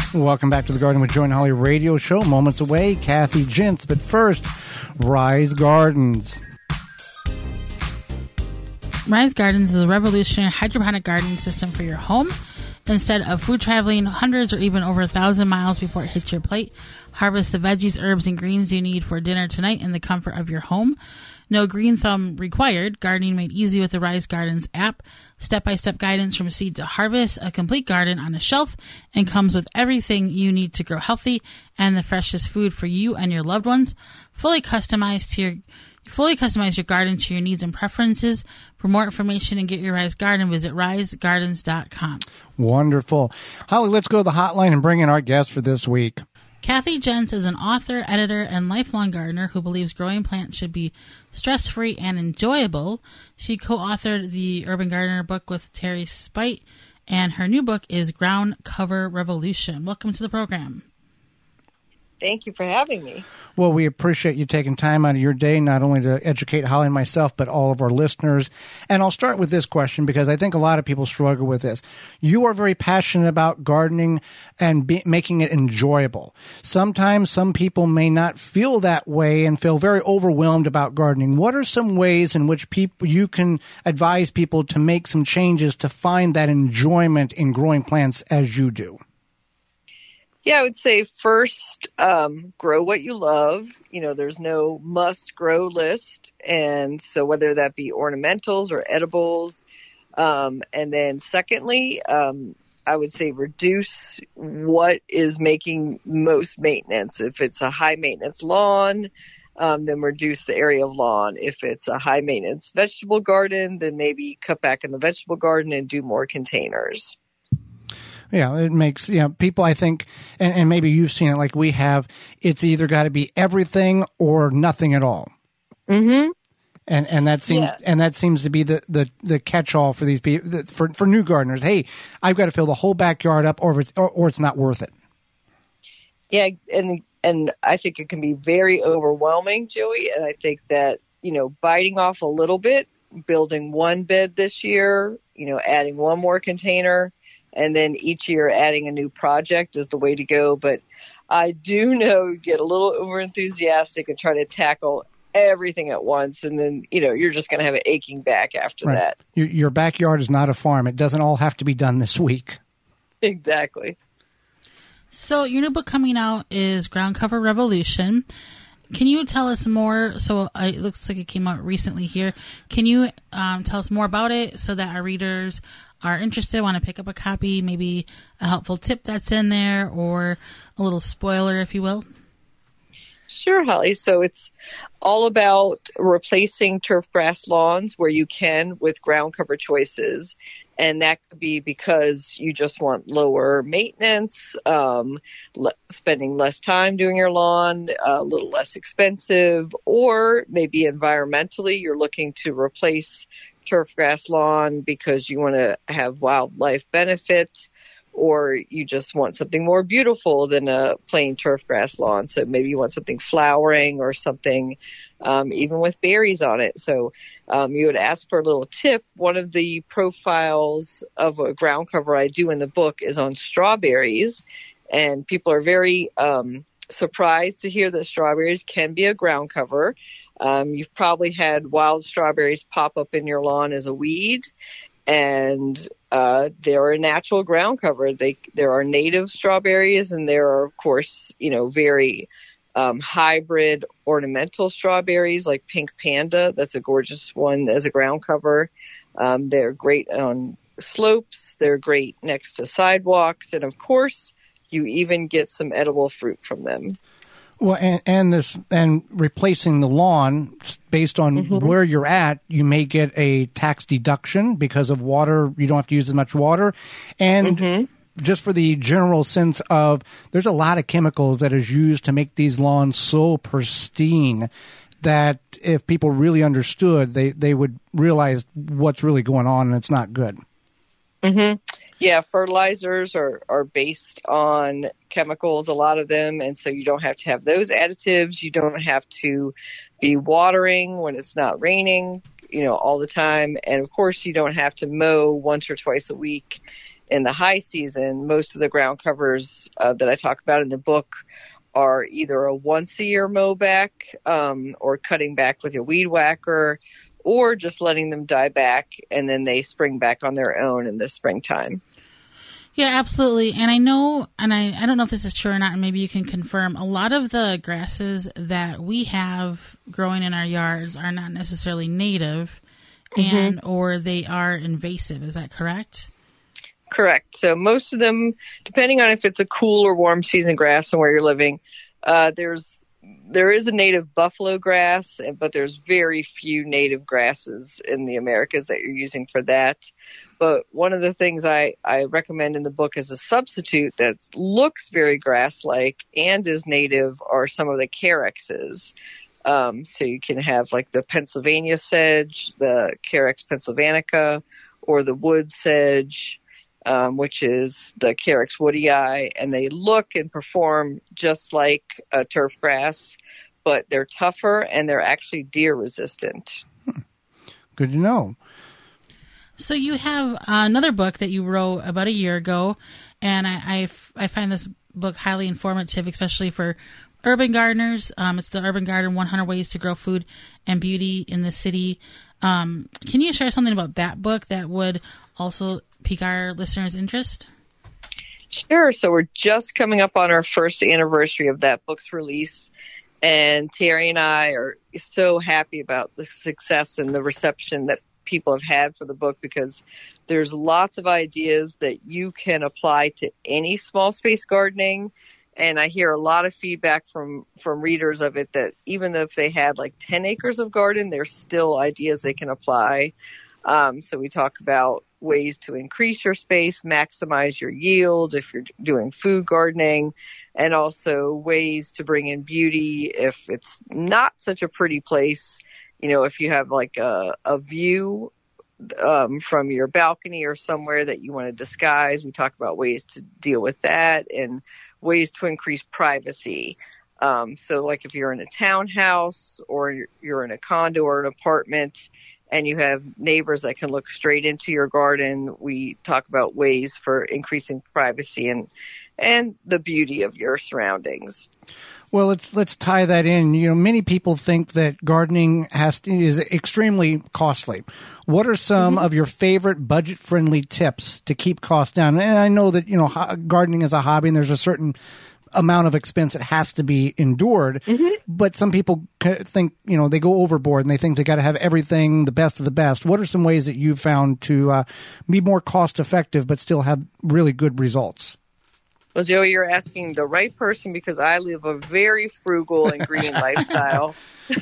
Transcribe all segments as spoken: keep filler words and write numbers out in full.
Welcome back to the Garden with Joy and Holly radio show. Moments away, Kathy Jintz. But first, Rise Gardens. Rise Gardens is a revolutionary hydroponic gardening system for your home. Instead of food traveling hundreds or even over a thousand miles before it hits your plate, harvest the veggies, herbs, and greens you need for dinner tonight in the comfort of your home. No green thumb required. Gardening made easy with the Rise Gardens app. Step-by-step guidance from seed to harvest. A complete garden on a shelf, and comes with everything you need to grow healthy and the freshest food for you and your loved ones. Fully customized to your Fully customize your garden to your needs and preferences. For more information and get your Rise Garden, visit rise gardens dot com. Wonderful. Holly, let's go to the hotline and bring in our guest for this week. Kathy Jintz is an author, editor, and lifelong gardener who believes growing plants should be stress-free and enjoyable. She co-authored the Urban Gardener book with Terry Spite, and her new book is Ground Cover Revolution. Welcome to the program. Thank you for having me. Well, we appreciate you taking time out of your day, not only to educate Holly and myself, but all of our listeners. And I'll start with this question because I think a lot of people struggle with this. You are very passionate about gardening and be, making it enjoyable. Sometimes some people may not feel that way and feel very overwhelmed about gardening. What are some ways in which people you can advise people to make some changes to find that enjoyment in growing plants as you do? Yeah, I would say first, um, grow what you love. You know, there's no must grow list. And so whether that be ornamentals or edibles. Um, and then secondly, um, I would say reduce what is making most maintenance. If it's a high maintenance lawn, um, then reduce the area of lawn. If it's a high maintenance vegetable garden, then maybe cut back in the vegetable garden and do more containers. Yeah, it makes, you know, people, I think, and, and maybe you've seen it like we have, it's either got to be everything or nothing at all. Mm-hmm. And and that seems yeah. and that seems to be the, the, the catch-all for these people, for for new gardeners. Hey, I've got to fill the whole backyard up, or it's or, or it's not worth it. Yeah, and and I think it can be very overwhelming, Joey. And I think that, you know, biting off a little bit, building one bed this year, you know, adding one more container, and then each year adding a new project is the way to go. But I do know get a little over enthusiastic and try to tackle everything at once. And then, you know, you're just going to have an aching back after right. that. Your, your backyard is not a farm. It doesn't all have to be done this week. Exactly. So your new book coming out is Ground Cover Revolution. Can you tell us more? So uh, it looks like it came out recently here. Can you um, tell us more about it so that our readers are interested, want to pick up a copy, maybe a helpful tip that's in there, or a little spoiler, if you will? Sure, Holly. So it's all about replacing turf grass lawns where you can with ground cover choices. And that could be because you just want lower maintenance, um, le- spending less time doing your lawn, a little less expensive, or maybe environmentally you're looking to replace turf grass lawn because you want to have wildlife benefit, or you just want something more beautiful than a plain turf grass lawn. So maybe you want something flowering or something um, even with berries on it. So um, you would ask for a little tip. One of the profiles of a ground cover I do in the book is on strawberries, and people are very um, surprised to hear that strawberries can be a ground cover. Um, you've probably had wild strawberries pop up in your lawn as a weed, and uh, they're a natural ground cover. They there are native strawberries, and there are, of course, you know, very um, hybrid ornamental strawberries like Pink Panda. That's a gorgeous one as a ground cover. Um, they're great on slopes. They're great next to sidewalks, and of course, you even get some edible fruit from them. Well, and, and this and replacing the lawn based on mm-hmm. where you're at, you may get a tax deduction because of water. You don't have to use as much water, and mm-hmm. just for the general sense of there's a lot of chemicals that is used to make these lawns so pristine that if people really understood, they they would realize what's really going on, and it's not good. Mm-hmm. Yeah, fertilizers are, are based on chemicals, a lot of them, and so you don't have to have those additives. You don't have to be watering when it's not raining, you know, all the time. And, of course, you don't have to mow once or twice a week. in the high season, most of the ground covers uh, that I talk about in the book are either a once a year mow back, um, or cutting back with a weed whacker, or just letting them die back and then they spring back on their own in the springtime. Yeah, absolutely. And I know, and I, I don't know if this is true or not, and maybe you can confirm, a lot of the grasses that we have growing in our yards are not necessarily native, mm-hmm. and or they are invasive. Is that correct? Correct. So most of them, depending on if it's a cool or warm season grass and where you're living, uh, there's there is a native buffalo grass, but there's very few native grasses in the Americas that you're using for that. But one of the things I, I recommend in the book as a substitute that looks very grass-like and is native are some of the Carexes. Um, so you can have like the Pennsylvania sedge, the Carex pennsylvanica, or the wood sedge, um, which is the Carex woodii, and they look and perform just like a turf grass, but they're tougher and they're actually deer resistant. Hmm. Good to know. So you have uh, another book that you wrote about a year ago, and I, I, I find this book highly informative, especially for urban gardeners. Um, it's the Urban Garden one hundred Ways to Grow Food and Beauty in the City. Um, can you share something about that book that would also pique our listeners' interest? Sure. So we're just coming up on our first anniversary of that book's release, and Terry and I are so happy about the success and the reception that people have had for the book, because there's lots of ideas that you can apply to any small space gardening. And I hear a lot of feedback from, from readers of it that even if they had like ten acres of garden, there's still ideas they can apply. Um, so we talk about ways to increase your space, maximize your yield if you're doing food gardening, and also ways to bring in beauty if it's not such a pretty place. You know, if you have like a, a view um, from your balcony or somewhere that you want to disguise, we talk about ways to deal with that and ways to increase privacy. Um, so like if you're in a townhouse or you're, you're in a condo or an apartment and you have neighbors that can look straight into your garden, we talk about ways for increasing privacy and and the beauty of your surroundings. Well, let's let's tie that in. You know, many people think that gardening has to, is extremely costly. What are some mm-hmm. of your favorite budget-friendly tips to keep costs down? And I know that, you know, ho- gardening is a hobby and there's a certain amount of expense that has to be endured. Mm-hmm. But some people think, you know, they go overboard and they think they got to have everything, the best of the best. What are some ways that you've found to uh, be more cost-effective but still have really good results? Well, Joe, you're asking the right person, because I live a very frugal and green lifestyle,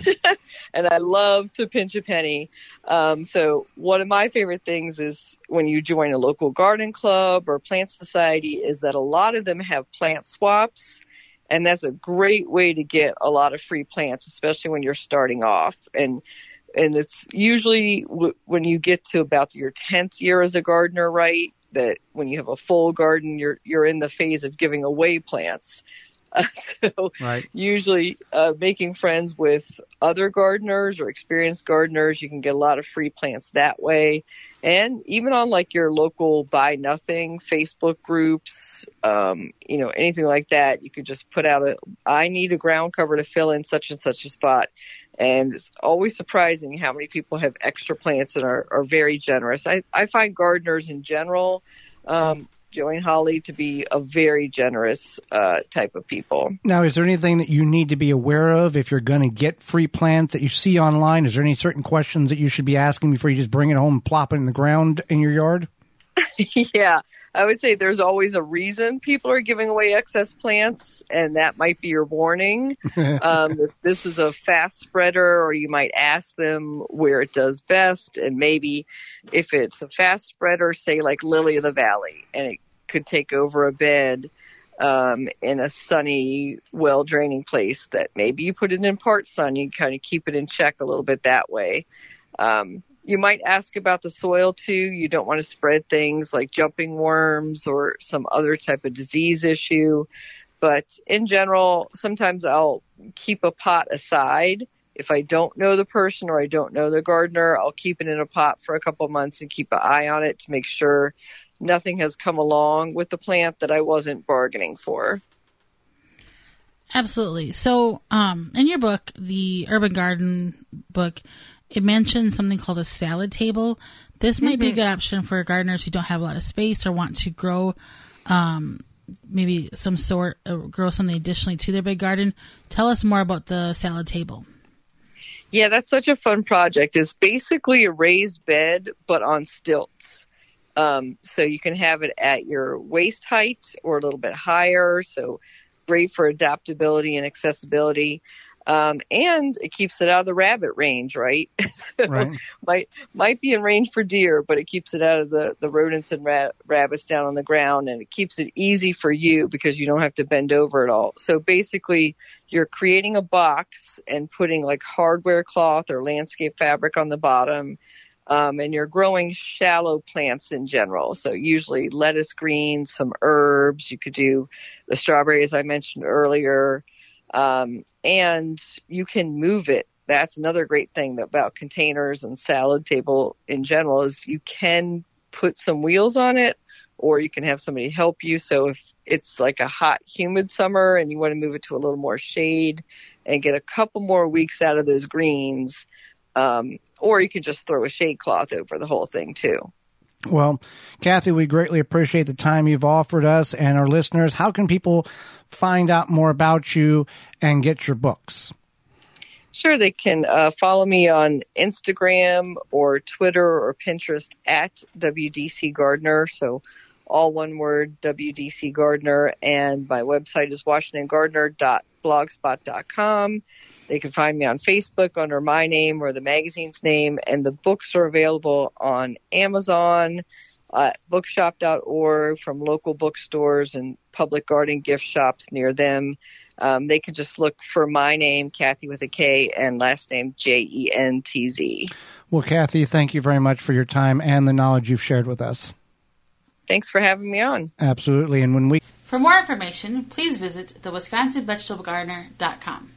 and I love to pinch a penny. Um, so one of my favorite things is when you join a local garden club or plant society is that a lot of them have plant swaps, and that's a great way to get a lot of free plants, especially when you're starting off. And and it's usually w- when you get to about your tenth year as a gardener, right? That when you have a full garden, you're you're in the phase of giving away plants. Uh, so right. usually uh, making friends with other gardeners or experienced gardeners, you can get a lot of free plants that way. And even on like your local Buy Nothing Facebook groups, um, you know, anything like that, you could just put out a, I need a ground cover to fill in such and such a spot. And it's always surprising how many people have extra plants and are, are very generous. I, I find gardeners in general, um, Joe and Holly, to be a very generous uh, type of people. Now, is there anything that you need to be aware of if you're going to get free plants that you see online? Is there any certain questions that you should be asking before you just bring it home and plop it in the ground in your yard? Yeah. I would say there's always a reason people are giving away excess plants, and that might be your warning. um, if this is a fast spreader, or you might ask them where it does best, and maybe if it's a fast spreader, say like Lily of the Valley, and it could take over a bed um, in a sunny, well-draining place, that maybe you put it in part sun, you kind of keep it in check a little bit that way. Um, You might ask about the soil, too. You don't want to spread things like jumping worms or some other type of disease issue. But in general, sometimes I'll keep a pot aside. If I don't know the person or I don't know the gardener, I'll keep it in a pot for a couple of months and keep an eye on it to make sure nothing has come along with the plant that I wasn't bargaining for. Absolutely. So, um, in your book, the Urban Garden book, it mentions something called a salad table. This might mm-hmm. be a good option for gardeners who don't have a lot of space or want to grow, um, maybe some sort, uh, grow something additionally to their big garden. Tell us more about the salad table. Yeah, that's such a fun project. It's basically a raised bed, but on stilts. Um, so you can have it at your waist height or a little bit higher. So great for adaptability and accessibility. Um, and it keeps it out of the rabbit range, right? so right. Might, might be in range for deer, but it keeps it out of the, the rodents and ra- rabbits down on the ground, and it keeps it easy for you because you don't have to bend over at all. So basically you're creating a box and putting like hardware cloth or landscape fabric on the bottom. Um, and you're growing shallow plants in general. So usually lettuce greens, some herbs. You could do the strawberries I mentioned earlier. Um, and you can move it. That's another great thing about containers and salad table in general is you can put some wheels on it, or you can have somebody help you. So if it's like a hot, humid summer and you want to move it to a little more shade and get a couple more weeks out of those greens, um, or you can just throw a shade cloth over the whole thing too. Well, Kathy, we greatly appreciate the time you've offered us and our listeners. How can people find out more about you and get your books? Sure, they can uh, follow me on Instagram or Twitter or Pinterest at W D C Gardener. So all one word, W D C Gardener. And my website is washington gardener dot blogspot dot com. They can find me on Facebook under my name or the magazine's name, and the books are available on Amazon, uh, bookshop dot org, from local bookstores and public garden gift shops near them. Um, they can just look for my name, Kathy with a K, and last name J E N T Z. Well, Kathy, thank you very much for your time and the knowledge you've shared with us. Thanks for having me on. Absolutely. And when we... For more information, please visit the wisconsin vegetable gardener dot com.